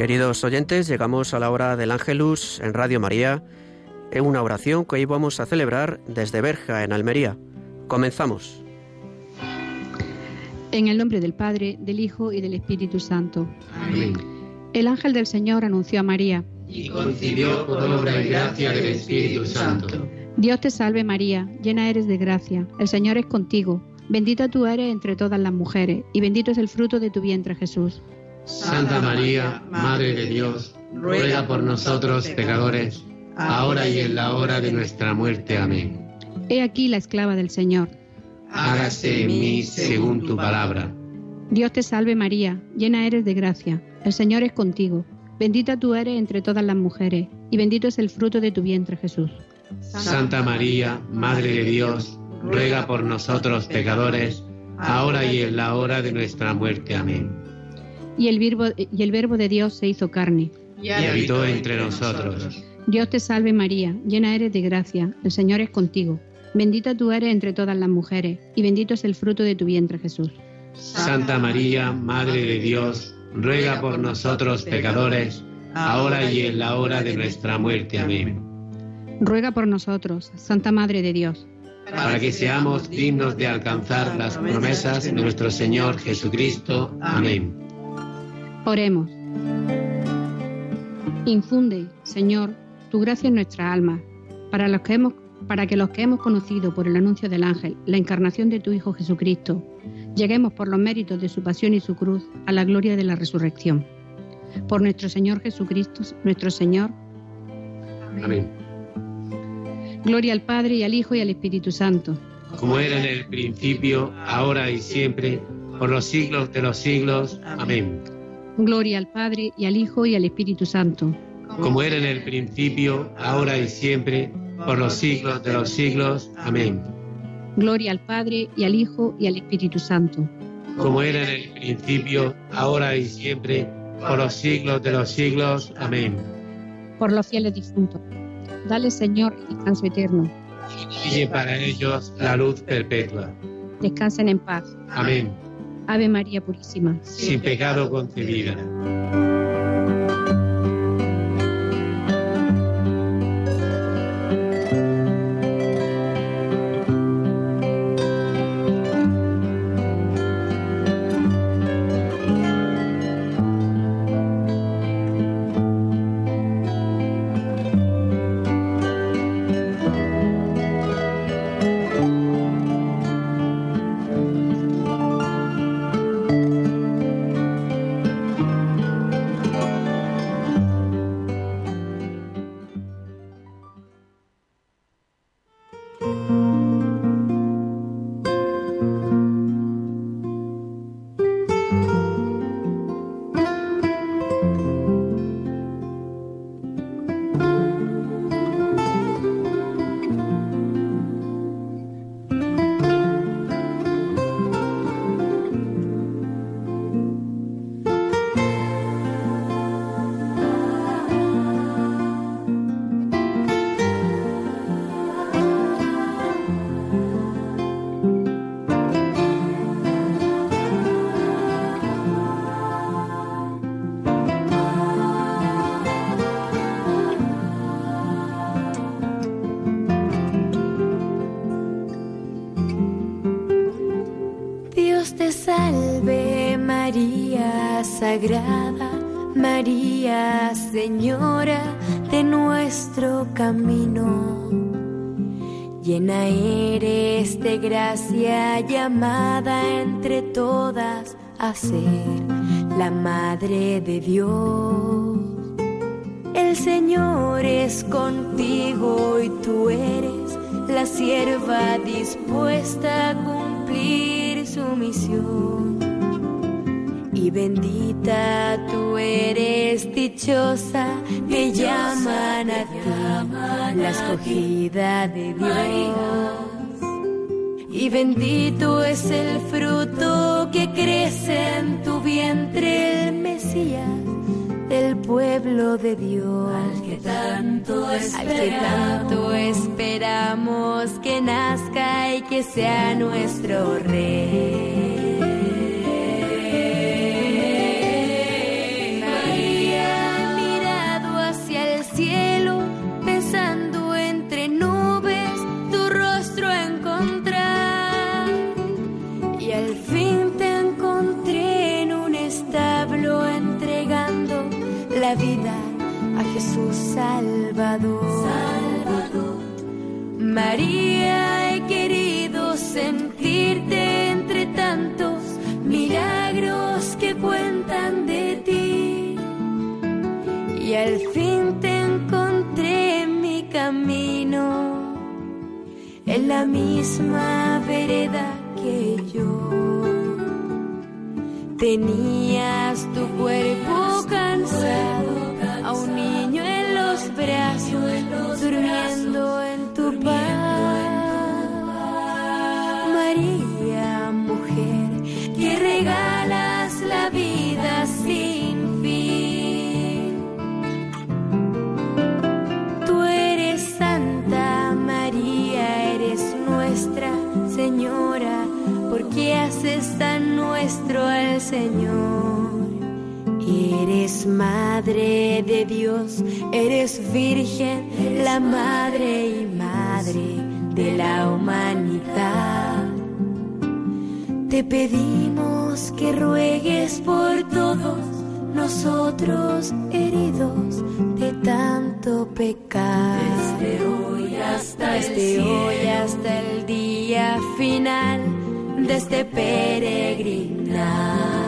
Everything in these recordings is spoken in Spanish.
Queridos oyentes, llegamos a la hora del Ángelus en Radio María, en una oración que hoy vamos a celebrar desde Berja, en Almería. Comenzamos. En el nombre del Padre, del Hijo y del Espíritu Santo. Amén. El ángel del Señor anunció a María. Y concibió por obra y gracia del Espíritu Santo. Dios te salve María, llena eres de gracia, el Señor es contigo. Bendita tú eres entre todas las mujeres, y bendito es el fruto de tu vientre, Jesús. Santa María, Madre de Dios, ruega por nosotros pecadores, ahora y en la hora de nuestra muerte. Amén. He aquí la esclava del Señor. Hágase en mí según tu palabra. Dios te salve María, llena eres de gracia, el Señor es contigo. Bendita tú eres entre todas las mujeres, y bendito es el fruto de tu vientre, Jesús. Santa María, Madre de Dios, ruega por nosotros pecadores, ahora y en la hora de nuestra muerte. Amén. Y el Verbo de Dios se hizo carne. Y habitó entre nosotros. Dios te salve María, llena eres de gracia, el Señor es contigo. Bendita tú eres entre todas las mujeres, y bendito es el fruto de tu vientre, Jesús. Santa María, Madre de Dios, ruega por nosotros pecadores, ahora y en la hora de nuestra muerte. Amén. Ruega por nosotros, Santa Madre de Dios, para que seamos dignos de alcanzar las promesas de nuestro Señor Jesucristo. Amén. Oremos. Infunde, Señor, tu gracia en nuestra alma, para que los que hemos conocido por el anuncio del ángel la encarnación de tu Hijo Jesucristo, lleguemos por los méritos de su pasión y su cruz a la gloria de la resurrección. Por nuestro Señor Jesucristo, nuestro Señor. Amén. Gloria al Padre, y al Hijo, y al Espíritu Santo. Como era en el principio, ahora y siempre, por los siglos de los siglos. Amén. Gloria al Padre, y al Hijo, y al Espíritu Santo. Como era en el principio, ahora y siempre, por los siglos de los siglos. Amén. Gloria al Padre, y al Hijo, y al Espíritu Santo. Como era en el principio, ahora y siempre, por los siglos de los siglos. Amén. Por los fieles difuntos, dale, Señor, descanso eterno. Y para ellos la luz perpetua. Descansen en paz. Amén. Ave María Purísima, sin pecado concebida. Sagrada María, Señora de nuestro camino, llena eres de gracia, llamada entre todas a ser la Madre de Dios. El Señor es contigo y tú eres la sierva dispuesta a cumplir su misión. Y bendita tú eres, dichosa, te llaman a ti, la escogida de Dios. Y bendito es el fruto que crece en tu vientre, el Mesías, del pueblo de Dios. Al que tanto esperamos que nazca y que sea nuestro Rey. María, encontrar. Y al fin te encontré en un establo entregando la vida a Jesús Salvador. María, he querido sentirte entre tantos milagros que cuentan de ti. Y al fin te encontré en mi camino, en la misma vereda que yo. Tenías tu cuerpo cansado, a un niño en los brazos, durmiendo en tu paz. María, mujer, que regalas la vida sin fin. Tú eres Santa María, eres nuestra Señora, porque haces tan nuestro al Señor. Eres Madre de Dios, eres Virgen, la Madre y Madre de la humanidad. Te pedimos que ruegues por todos nosotros heridos de tanto pecar. Desde hoy hasta el día final de este peregrinar.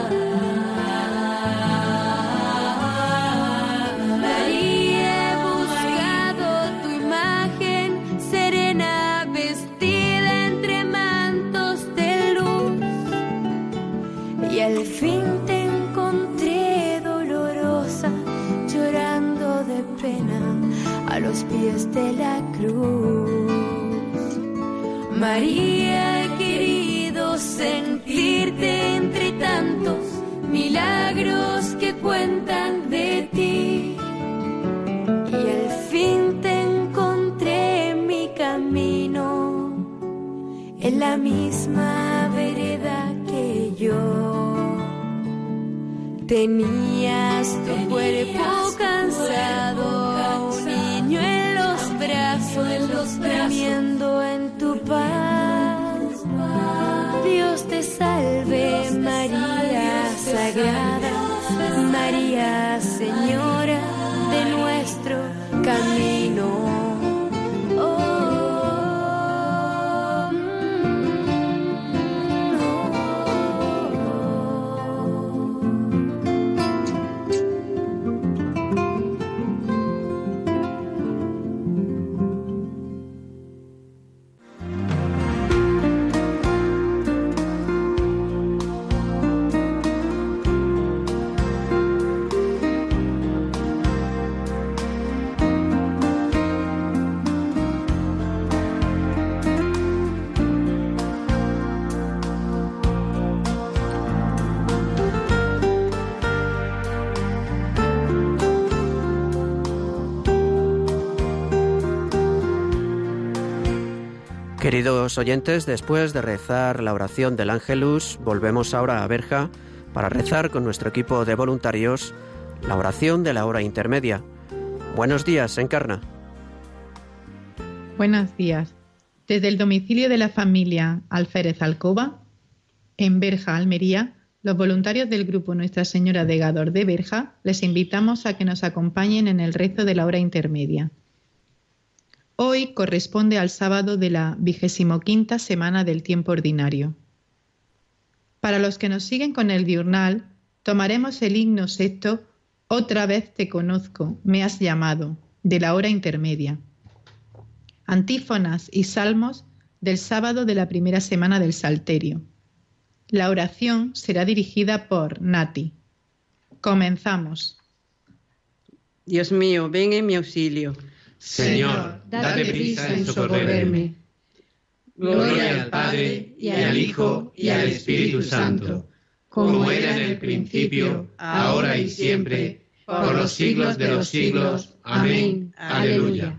Al fin te encontré dolorosa, llorando de pena a los pies de la cruz. María, he querido sentirte entre tantos milagros que cuentan de ti. Y al fin te encontré en mi camino, en la misma vereda que yo. Tenías tu cuerpo cansado, un niño en los brazos, durmiendo en tu paz. Dios te salve, María Sagrada, María Señora de nuestro camino. Queridos oyentes, después de rezar la oración del Ángelus, volvemos ahora a Berja para rezar con nuestro equipo de voluntarios la oración de la hora intermedia. Buenos días, Encarna. Buenos días. Desde el domicilio de la familia Alférez Alcoba, en Berja, Almería, los voluntarios del grupo Nuestra Señora de Gádor de Berja les invitamos a que nos acompañen en el rezo de la hora intermedia. Hoy corresponde al sábado de la 25ª semana del tiempo ordinario. Para los que nos siguen con el diurnal, tomaremos el himno sexto, Otra vez te conozco, me has llamado, de la hora intermedia. Antífonas y salmos del sábado de la primera semana del Salterio. La oración será dirigida por Nati. Comenzamos. Dios mío, ven en mi auxilio. Señor, date prisa en socorrerme. Gloria al Padre, y al Hijo, y al Espíritu Santo, como era en el principio, ahora y siempre, por los siglos de los siglos. Amén. Aleluya.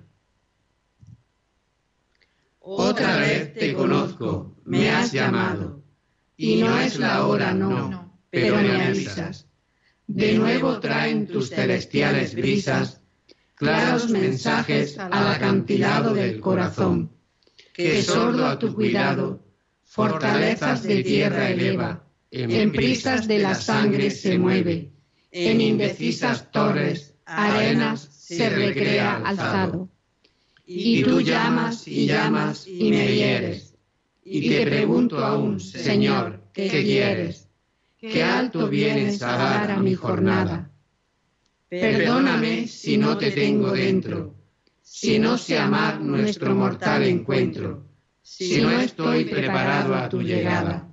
Otra vez te conozco, me has llamado, y no es la hora, no, pero me avisas. De nuevo traen tus celestiales brisas claros mensajes al acantilado del corazón. que sordo a tu cuidado, fortalezas de tierra eleva, en prisas de la sangre se mueve, en indecisas torres, arenas se recrea alzado. Y tú llamas y llamas y me hieres, y te pregunto aún, Señor, ¿qué quieres? ¿Qué alto vienes a dar a mi jornada? Perdóname si no te tengo dentro, si no sé amar nuestro mortal encuentro, si no estoy preparado a tu llegada.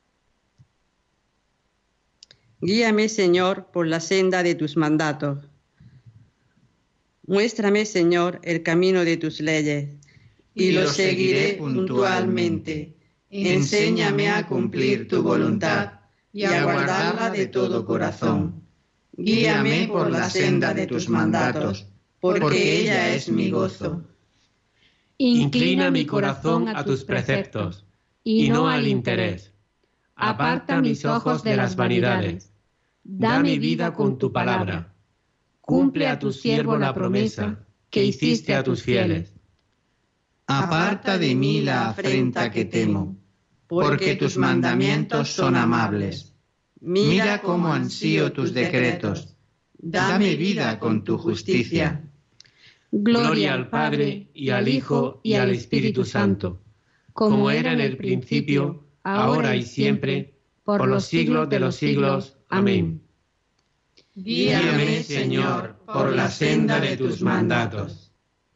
Guíame, Señor, por la senda de tus mandatos. Muéstrame, Señor, el camino de tus leyes, y lo seguiré puntualmente. Enséñame a cumplir tu voluntad y a guardarla de todo corazón. Guíame por la senda de tus mandatos, porque ella es mi gozo. Inclina mi corazón a tus preceptos, y no al interés. Aparta mis ojos de las vanidades. Dame vida con tu palabra. Cumple a tu siervo la promesa que hiciste a tus fieles. Aparta de mí la afrenta que temo, porque tus mandamientos son amables. Mira cómo ansío tus decretos. Dame vida con tu justicia. Gloria al Padre, y al Hijo, y al Espíritu Santo, como era en el principio, ahora y siempre, por los siglos de los siglos. Amén. Guíame, Señor, por la senda de tus mandatos.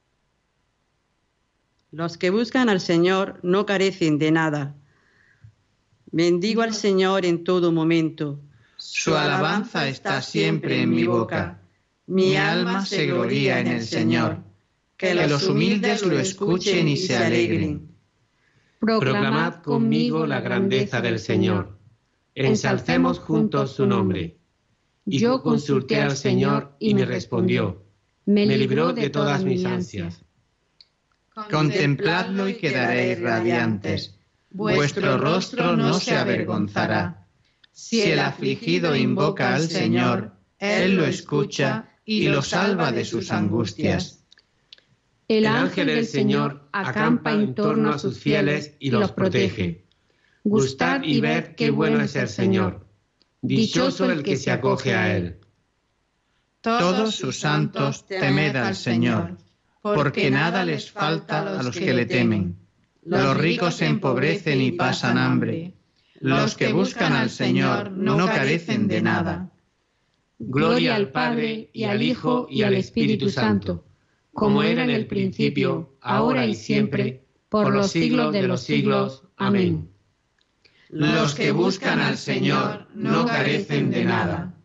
Los que buscan al Señor no carecen de nada. Bendigo al Señor en todo momento. Su alabanza está siempre en mi boca. Mi alma se gloría en el Señor. Que los humildes lo escuchen y se alegren. Proclamad conmigo la grandeza del Señor. Ensalcemos juntos su nombre. Yo consulté al Señor y me respondió. Me libró de todas mis ansias. Contempladlo y quedaréis radiantes. Vuestro rostro no se avergonzará. Si el afligido invoca al Señor, Él lo escucha y lo salva de sus angustias. El ángel del Señor acampa en torno a sus fieles y los protege. Gustad y ved qué bueno es el Señor. Dichoso el que se acoge a Él. Todos sus santos temed al Señor, porque nada les falta a los que le temen. Los ricos se empobrecen y pasan hambre. Los que buscan al Señor no carecen de nada. Gloria al Padre, y al Hijo, y al Espíritu Santo, como era en el principio, ahora y siempre, por los siglos de los siglos. Amén. Los que buscan al Señor no carecen de nada.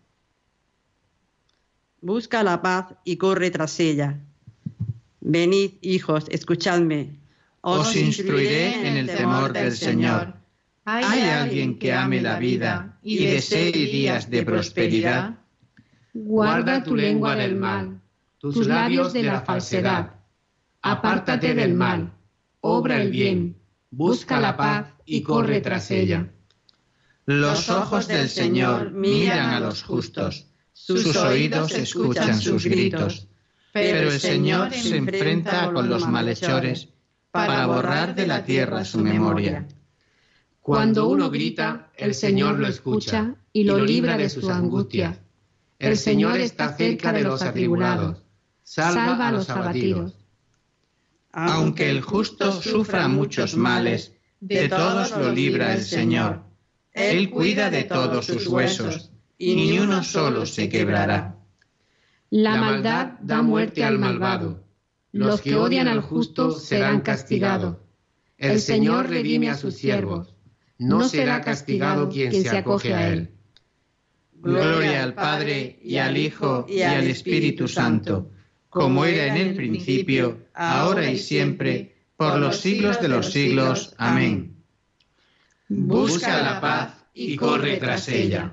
Busca la paz y corre tras ella. Venid, hijos, escuchadme. Os instruiré en el temor del Señor. ¿Hay alguien que ame la vida y desee días de prosperidad? Guarda tu lengua del mal, tus labios de la falsedad. Apártate del mal, obra el bien, busca la paz y corre tras ella. Los ojos del Señor miran a los justos, sus oídos escuchan sus gritos. Pero el Señor se enfrenta con los malhechores para borrar de la tierra su memoria. Cuando uno grita, el Señor lo escucha y lo libra de sus angustias. El Señor está cerca de los atribulados, salva a los abatidos. Aunque el justo sufra muchos males, de todos lo libra el Señor. Él cuida de todos sus huesos, y ni uno solo se quebrará. La maldad da muerte al malvado. Los que odian al justo serán castigados. El Señor redime a sus siervos. No será castigado quien se acoge a Él. Gloria al Padre, y al Hijo, y al Espíritu Santo, como era en el principio, ahora y siempre, por los siglos de los siglos. Amén. Busca la paz y corre tras ella.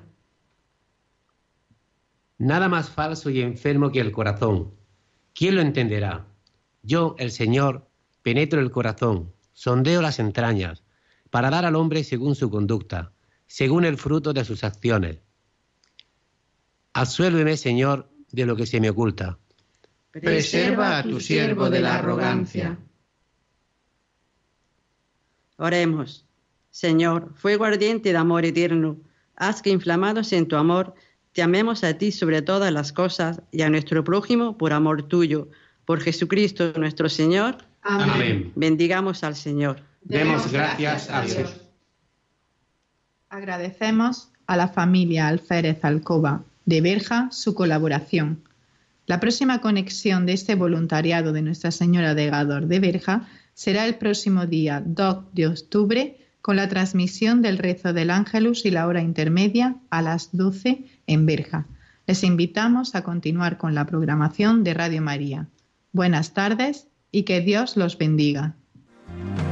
Nada más falso y enfermo que el corazón. ¿Quién lo entenderá? Yo, el Señor, penetro el corazón, sondeo las entrañas, para dar al hombre según su conducta, según el fruto de sus acciones. Absuélveme, Señor, de lo que se me oculta. Preserva a tu siervo de la arrogancia. Oremos. Señor, fuego ardiente de amor eterno, haz que inflamados en tu amor, te amemos a ti sobre todas las cosas y a nuestro prójimo por amor tuyo. Por Jesucristo nuestro Señor. Amén. Bendigamos al Señor. Demos gracias a Dios. Agradecemos a la familia Alférez Alcoba de Berja su colaboración. La próxima conexión de este voluntariado de Nuestra Señora de Gádor de Berja será el próximo día 2 de octubre con la transmisión del rezo del Ángelus y la hora intermedia a las 12 en Berja. Les invitamos a continuar con la programación de Radio María. Buenas tardes y que Dios los bendiga.